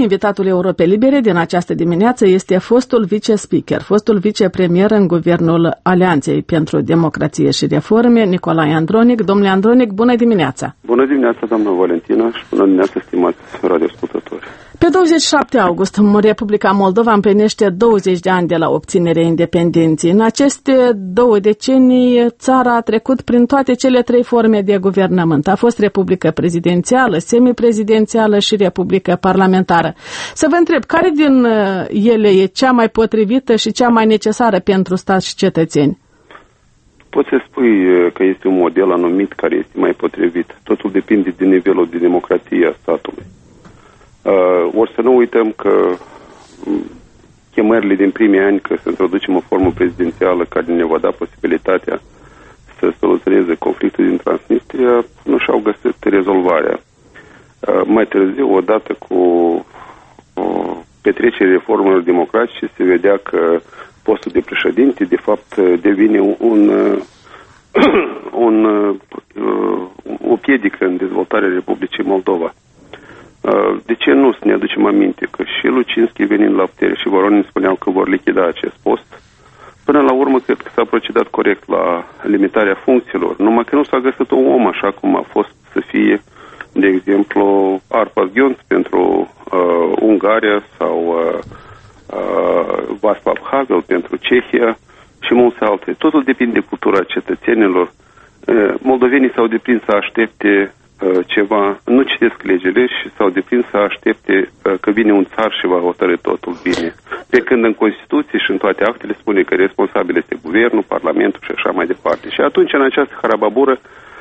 invitatul Europei Libere din această dimineață este fostul vice-speaker, fostul vicepremier în Guvernul Alianței pentru Democrație și Reforme, Nicolae Andronic. Domnule Andronic, bună dimineața! Bună dimineața, doamnă Valentina, și bună dimineața, stimați radioascultători! Pe 27 august, Republica Moldova împlinește 20 de ani de la obținerea independenței. În aceste 2 decenii, țara a trecut prin toate cele 3 forme de guvernământ. A fost republică prezidențială, semiprezidențială și republică parlamentară. Să vă întreb, care din ele e cea mai potrivită și cea mai necesară pentru stat și cetățeni? Poți să spui că este un model anumit care este mai potrivit. Totul depinde de nivelul de democrație a statului. Ori să nu uităm că chemările din primii ani că să introducem o formă prezidențială care ne va da posibilitatea să soluționeze conflictul din Transnistria nu și-au găsit rezolvarea. Mai târziu, odată cu petrecerea reformelor democratice, se vedea că postul de președinte de fapt devine o piedică în dezvoltarea Republicii Moldova. De ce nu să ne aducem aminte că și Lucinski venind la putere și Voronin spuneau că vor lichida acest post? Până la urmă cred că s-a procedat corect la limitarea funcțiilor, numai că nu s-a găsit un om așa cum a fost să fie, de exemplu, Arpad Gionț pentru Ungaria sau Václav Havel pentru Cehia și mulți altele. Totul depinde de cultura cetățenilor. Moldovenii s-au deprins să aștepte ceva, nu citesc legile și s-au deprins să aștepte că vine un țar și va hotărâ totul bine. Pe când în Constituție și în toate actele spune că responsabil este guvernul, parlamentul și așa mai departe. Și atunci în această harababură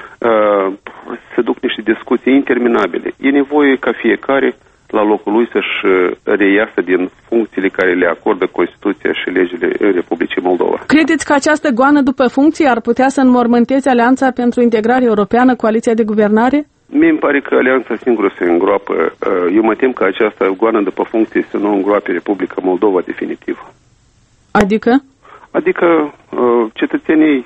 se duc niște discuții interminabile. E nevoie ca fiecare la locul lui să-și reiasă din funcțiile care le acordă Constituția și legile Republicii Moldova. Credeți că această goană după funcție ar putea să înmormânteze Alianța pentru Integrare Europeană, coaliția de guvernare? Mie îmi pare că Alianța singură se îngroapă. Eu mă tem că această goană după funcție să nu îngroape Republica Moldova definitiv. Adică? Adică cetățenii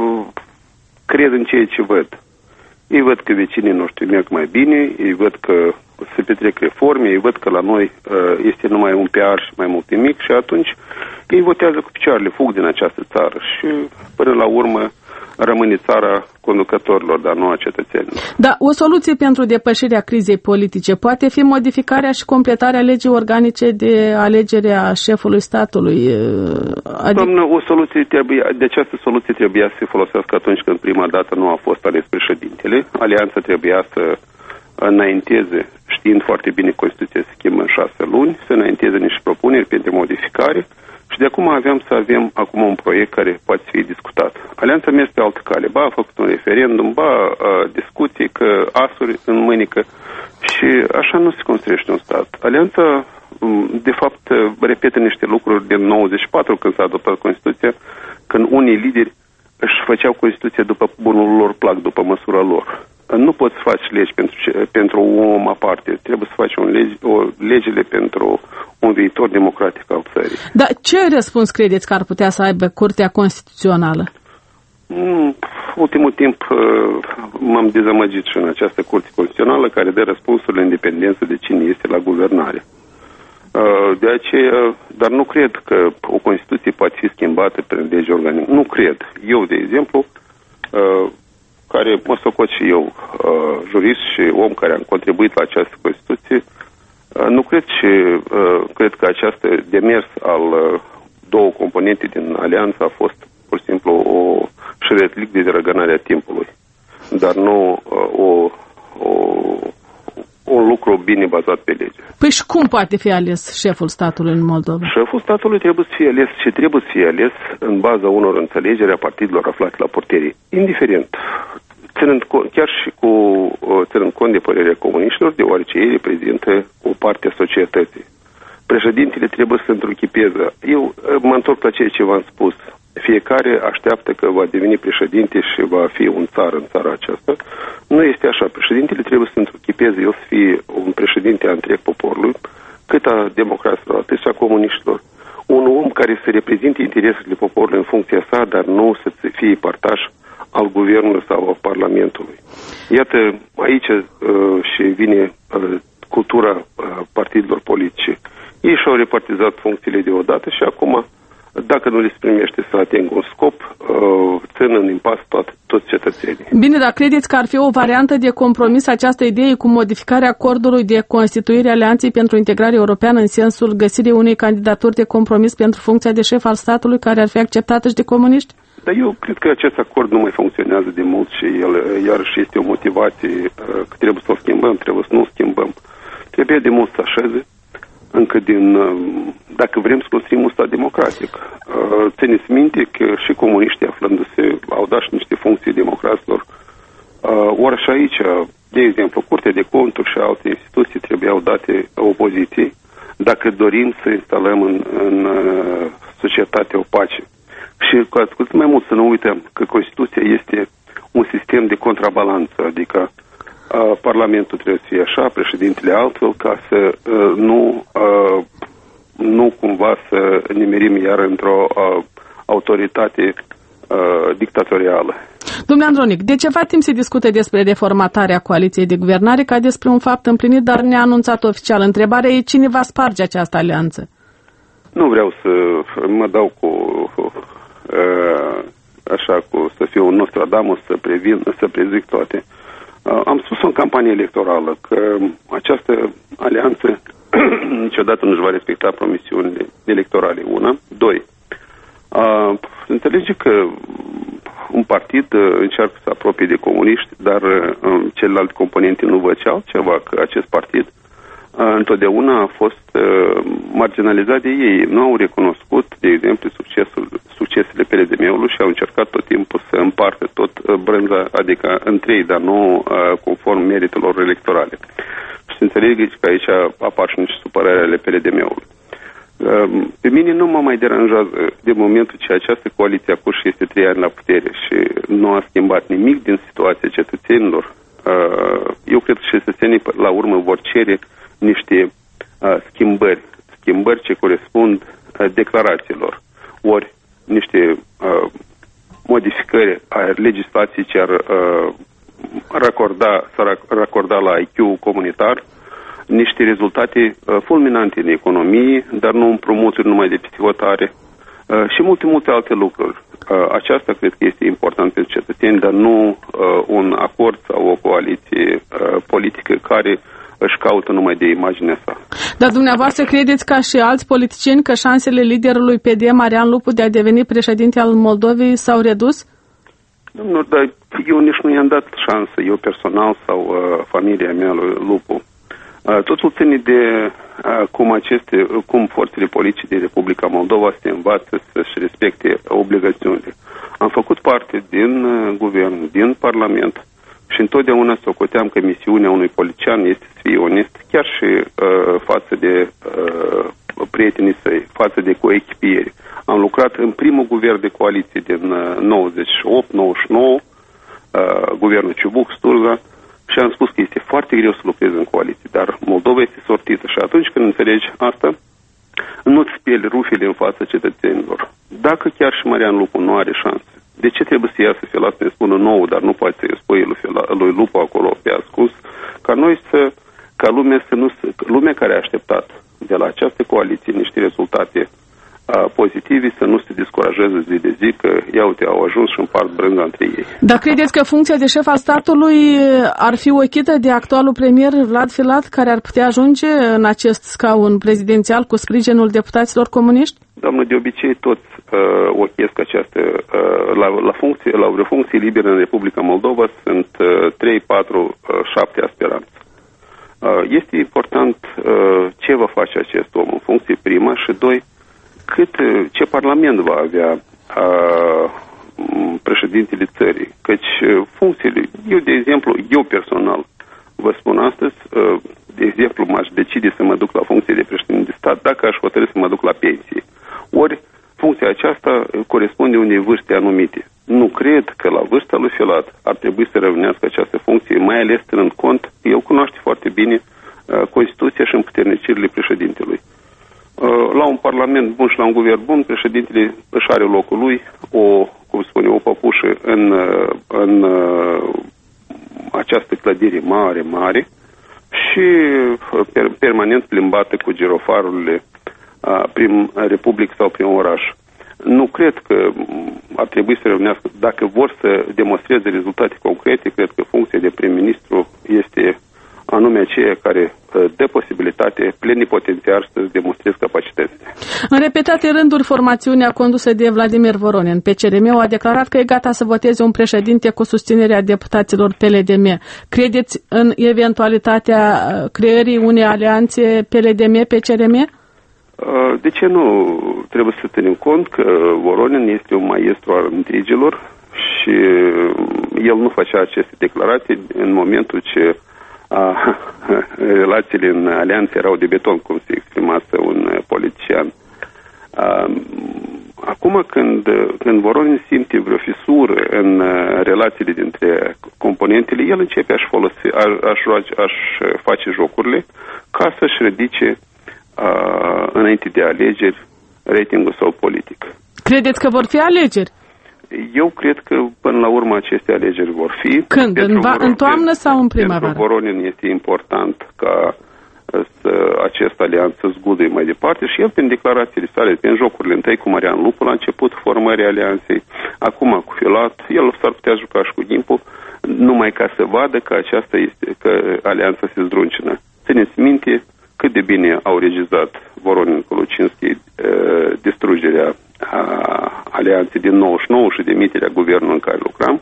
cred în ceea ce văd. Ei văd că vecinii noștri merg mai bine, ei văd că se petrec reforme, ei văd că la noi este numai un PR și mai mult nimic și atunci ei votează cu picioarele, fug din această țară și până la urmă rămâne țara conducătorilor, dar nu a cetățenilor. Da, o soluție pentru depășirea crizei politice poate fi modificarea și completarea legii organice de alegere a șefului statului. Doamnă, de această soluție trebuia să se folosească atunci când prima dată nu a fost ales președintele. Alianța trebuia să înainteze, știind foarte bine Constituția se schimbă în 6 luni, să înainteze niște propuneri pentru modificare și de acum avem acum un proiect care poate fi discutat. Alianța merge pe altă cale, a făcut un referendum, discuții, că asuri în mânică și așa nu se construiește un stat. Alianța, de fapt, repetă niște lucruri din 94 când s-a adoptat Constituția, când unii lideri își făceau Constituția după bunul lor plac, după măsura lor. Nu poți să faci legi pentru un om aparte. Trebuie să faci legile pentru un viitor democratic al țării. Dar ce răspuns credeți că ar putea să aibă Curtea Constituțională? Ultimul timp m-am dezamăgit și în această Curte Constituțională care dă răspunsurile în dependență de cine este la guvernare. De aceea, dar nu cred că o Constituție poate fi schimbată prin legi organice. Nu cred. Eu, de exemplu, care mă socot și eu, jurist și om care am contribuit la această Constituție, nu cred că această demers al două componente din alianță a fost pur și simplu o șeretlic de răgănare a timpului, dar nu un lucru bine bazat pe lege. Păi și cum poate fi ales șeful statului în Moldova? Șeful statului trebuie să fie ales și trebuie să fie ales în baza unor înțelegeri a partidelor aflate la putere. Indiferent, ținând cont de părerea comuniștilor, deoarece ei reprezintă o parte a societății. Președintele trebuie să întruchipeze. Eu mă întorc la ceea ce v-am spus. Fiecare așteaptă că va deveni președinte și va fi un țar în țara aceasta. Nu este așa. Președintele trebuie să întruchipeze, el să fie un președinte a întreg poporului, cât a democraților, atât și a comuniștilor. Un om care să reprezinte interesele poporului în funcția sa, dar nu să fie partaș al guvernului sau al parlamentului. Iată, aici și vine cultura partidelor politice. Ei și-au repartizat funcțiile deodată și acum, dacă nu le primește să atingă un scop, țin în impas toți cetățenii. Bine, dar credeți că ar fi o variantă de compromis această idee cu modificarea acordului de constituire Alianței pentru Integrare Europeană în sensul găsirii unei candidaturi de compromis pentru funcția de șef al statului care ar fi acceptată și de comuniști? Dar eu cred că acest acord nu mai funcționează de mult și el iarăși este o motivație că trebuie să o schimbăm, trebuie să nu o schimbăm. Trebuie de mult să așeze încă dacă vrem să construim un stat democratic. Țineți minte că și comuniștii aflându-se au dat și niște funcții democraților. Ori și aici, de exemplu, Curtea de Conturi și alte instituții trebuiau date opoziției dacă dorim să instalăm în societate o pace. Și cu atât mai mult să nu uităm că Constituția este un sistem de contrabalanță, adică Parlamentul trebuie să fie așa, președintele altfel, ca să nu cumva să nimerim iar într-o autoritate dictatorială. Domnule Andronic, de ceva timp se discută despre reformatarea coaliției de guvernare ca despre un fapt împlinit, dar neanunțat oficial. Întrebarea e cine va sparge această alianță? Nu vreau să mă dau să fiu un Nostradamus, să prezic toate. Am spus în campanie electorală că această alianță niciodată nu își va respecta promisiunile electorale. 1. 2. Înțelege că un partid încearcă să apropie de comuniști, dar celelalte componente nu văd ce altceva, că acest partid întotdeauna a fost marginalizat de ei. Nu au recunoscut, de exemplu, succesele PLDM-ului și au încercat tot timpul să împartă tot brânza, adică în 3, dar nu conform meritelor electorale. Și să înțelegeți că aici apar și niște supărări ale PLDM-ului. Pe mine nu mă mai deranjează de momentul ce această coaliție a și este 3 ani la putere și nu a schimbat nimic din situația cetățenilor. Eu cred că cetățenii la urmă vor cere niște schimbări ce corespund declarațiilor, ori niște modificări a legislației ce ar racorda la IQ comunitar, niște rezultate fulminante în economie, dar nu împrumuturi numai de psihotare și multe alte lucruri. Aceasta cred că este important pentru cetățeni, dar nu un acord sau o coaliție politică care își caută numai de imaginea sa. Dar dumneavoastră credeți ca și alți politicieni că șansele liderului PD, Marian Lupu, de a deveni președinte al Moldovei s-au redus? Nu, dar eu nici nu i-am dat șansă, eu personal sau familia mea lui Lupu. Totul ține de cum forțele politice din Republica Moldova se învață să-și respecte obligațiunile. Am făcut parte din guvern, din Parlament și întotdeauna socoteam că misiunea unui politician este să fie onest, chiar și față de prietenii săi, față de coechipieri. Am lucrat în primul guvern de coaliție din 98-99, guvernul Ciubuc-Sturza, și am spus că este foarte greu să lucrezi în coaliție, dar Moldova este sortită și atunci când înțelegi asta, nu-ți speli rufile în fața cetățenilor. Dacă chiar și Marian Lupu nu are șanse, de ce trebuie să iasă Filat să ne spună nouă, dar nu poate să-i spui lui Lupu acolo pe ascuns, ca noi ca lumea care a așteptat de la această coaliție niște rezultate pozitive, să nu se descurajeze zi de zi că, ia uite, au ajuns și împart brânza între ei. Dar credeți că funcția de șef al statului ar fi ochită de actualul premier Vlad Filat, care ar putea ajunge în acest scaun prezidențial cu sprijinul deputaților comuniști? Doamnă, de obicei toți ochiesc această la vreo funcție liberă în Republica Moldova sunt 3, 4, 7 aspiranți. Este important ce va face acest om în funcție prima și 2, ce parlament va avea președintele țării. Căci funcțiile, eu personal vă spun astăzi, de exemplu, m-aș decide să mă duc la funcție de președinte de stat dacă aș hotărî să mă duc la pensie. Ori funcția aceasta corespunde unei vârste anumite. Nu cred că la vârsta lui Filat ar trebui să rămânească această funcție, mai ales ținând cont, el cunoaște foarte bine Constituția și împuternicirile președintelui. La un parlament bun și la un guvern bun, președintele își are locul lui, o păpușă în această clădire mare și și permanent plimbate cu girofarurile prin Republic sau prin oraș. Nu cred că ar trebui să reunească. Dacă vor să demonstreze rezultate concrete, cred că funcția de prim-ministru este anume aceea care dă posibilitate plenipotențiar să demonstreze capacitățile. În repetate rânduri, formațiunea condusă de Vladimir Voronin, PCRM, a declarat că e gata să voteze un președinte cu susținerea deputaților PLDM. Credeți în eventualitatea creării unei alianțe PLDM-PCRM? De ce nu? Trebuie să ținem cont că Voronin este un maestru al intrigilor și el nu făcea aceste declarații în momentul ce relațiile în alianță erau de beton, cum se exprimase un politician. Acum când Voronin simte vreo fisură în relațiile dintre componentele, el începe aș face jocurile ca să-și ridice înainte de alegeri ratingul său politic. Credeți că vor fi alegeri? Eu cred că până la urmă aceste alegeri vor fi. Când? În toamnă sau în primăvară? Pentru Voronin este important ca această alianță zguduie mai departe și el prin declarațiile sale, prin jocurile întâi cu Marian Lupu la început formării alianței, acum cu Filat, el s-ar putea juca și cu Gimpu, numai ca să vadă că că alianța se zdruncină. Țineți minte cât de bine au regizat Voronin cu Lucinski distrugerea alianței din 99 și demiterea guvernului în care lucram.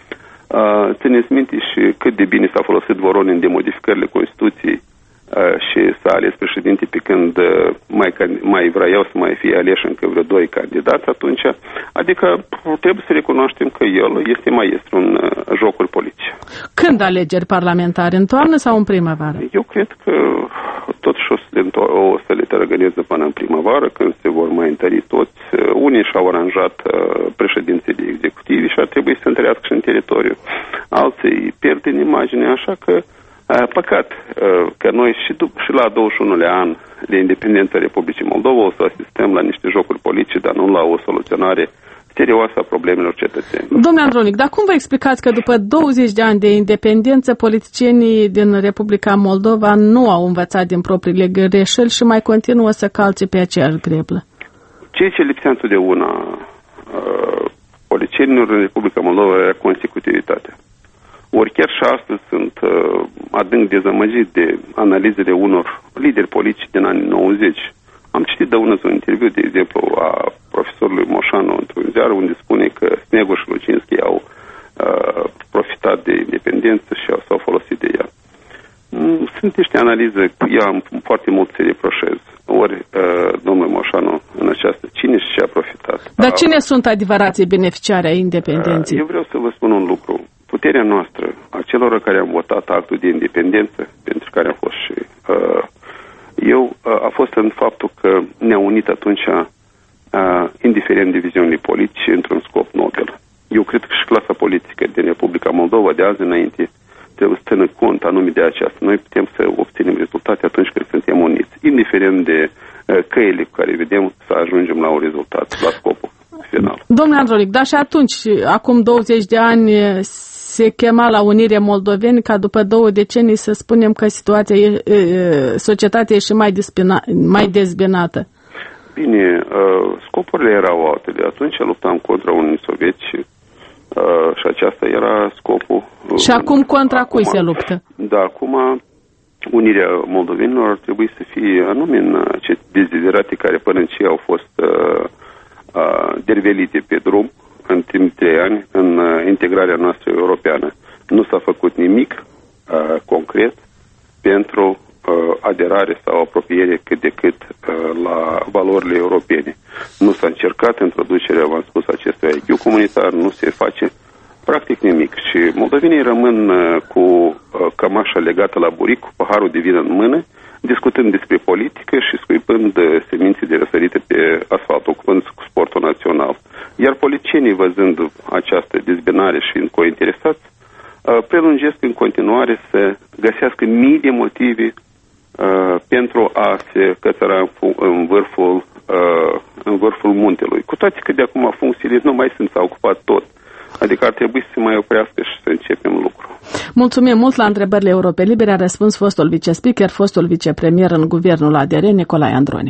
Țineți minte și cât de bine s-a folosit Voronin de modificările Constituției și s-a ales președinte pe când mai vreau să mai fie aleși încă vreo 2 candidați atunci. Adică trebuie să recunoaștem că el este maestru în jocuri politice. Când alegeri parlamentare? În toamnă sau în primăvară? Eu cred că totuși o să le organizeze până în primăvară, când se vor mai întări toți. Unii și-au aranjat președinții de executivi și ar trebui să întărească și în teritoriu. Alții pierd în imagine, așa că păcat că noi și la 21-lea an de independență a Republicii Moldova o să asistăm la niște jocuri politice, dar nu la o soluționare serioasă a problemelor cetățenilor. Domnule Andronic, dar cum vă explicați că după 20 de ani de independență, politicienii din Republica Moldova nu au învățat din propriile greșeli și mai continuă să calce pe aceeași greblă? Ceea ce lipsea întotdeauna politicienilor în Republica Moldova era consecutivitatea. Ori chiar și astăzi sunt adânc dezamăgit de analizele unor lideri politici din anii 90. Am citit de un interviu, de exemplu, a profesorului Moșanu într-un ziar, unde spune că Snego și Lucinski au profitat de independență și s-au folosit de ea. Sunt niște analize, eu am foarte mult să reproșez. Ori, domnul Moșanu, în această, cine și ce a profitat? Dar cine sunt adevărații beneficiari ai independenței? Eu vreau să vă spun un lucru. Puterea noastră, a celor care am votat actul de independență, pentru care am fost și a fost în faptul că ne-a unit atunci, indiferent de viziunile politice, într-un scop nobil. Eu cred că și clasa politică din Republica Moldova de azi înainte trebuie să țină cont anume de aceasta. Noi putem să obținem rezultate atunci când suntem uniți, indiferent de căile cu care vedem să ajungem la un rezultat, la scopul final. Domnule Andronic, dar și atunci, acum 20 de ani, se chema la Unire Moldoveni ca după 2 decenii să spunem că societatea e și mai dezbinată. Bine, scopurile erau altele. Atunci luptam contra Uniunii Sovietice și aceasta era scopul. Și acum contra cui se luptă? Da, acum Unirea Moldovenilor ar trebui să fie anume în aceste deziderate care până în ce au fost dervelite pe drum în timp de 3 ani în integrarea noastră europeană. Nu s-a făcut nimic concret pentru aderare sau apropiere cât de cât la valorile europene. Nu s-a încercat introducerea, v-am spus, acestui IQ comunitar, nu se face practic nimic. Și moldovenii rămân cu cămașa legată la buric, cu paharul de vin în mână, discutând despre politică și scuipând semințe de răsărite pe asfalt, ocupând sportul național. Iar politicienii, văzând această dezbinare și fiind cointeresați, prelungesc în continuare să găsească mii de motive pentru a se cățăra în vârful muntelui. Cu toate că de acum funcțiile nu mai sunt, s-au ocupat tot. Adică ar trebui să se mai oprească și să începem lucru. Mulțumim mult. La întrebările Europe Libere a răspuns fostul vice-speaker, fostul vicepremier în guvernul ADR, Nicolae Androni.